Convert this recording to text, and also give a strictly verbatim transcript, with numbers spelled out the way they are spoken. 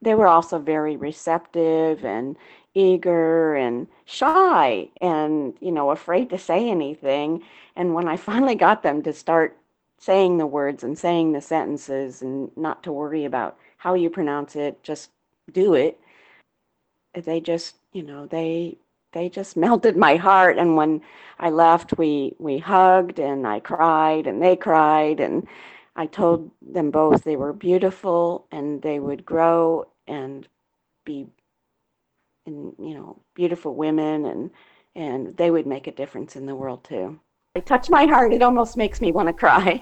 they were also very receptive and eager and shy and, you know, afraid to say anything. And when I finally got them to start saying the words and saying the sentences and not to worry about how you pronounce it, just do it, they just, you know, they they just melted my heart. And when I left, we we hugged and I cried and they cried and I told them both they were beautiful and they would grow and be, and you know, beautiful women, and and they would make a difference in the world too. It touched my heart. It almost makes me want to cry.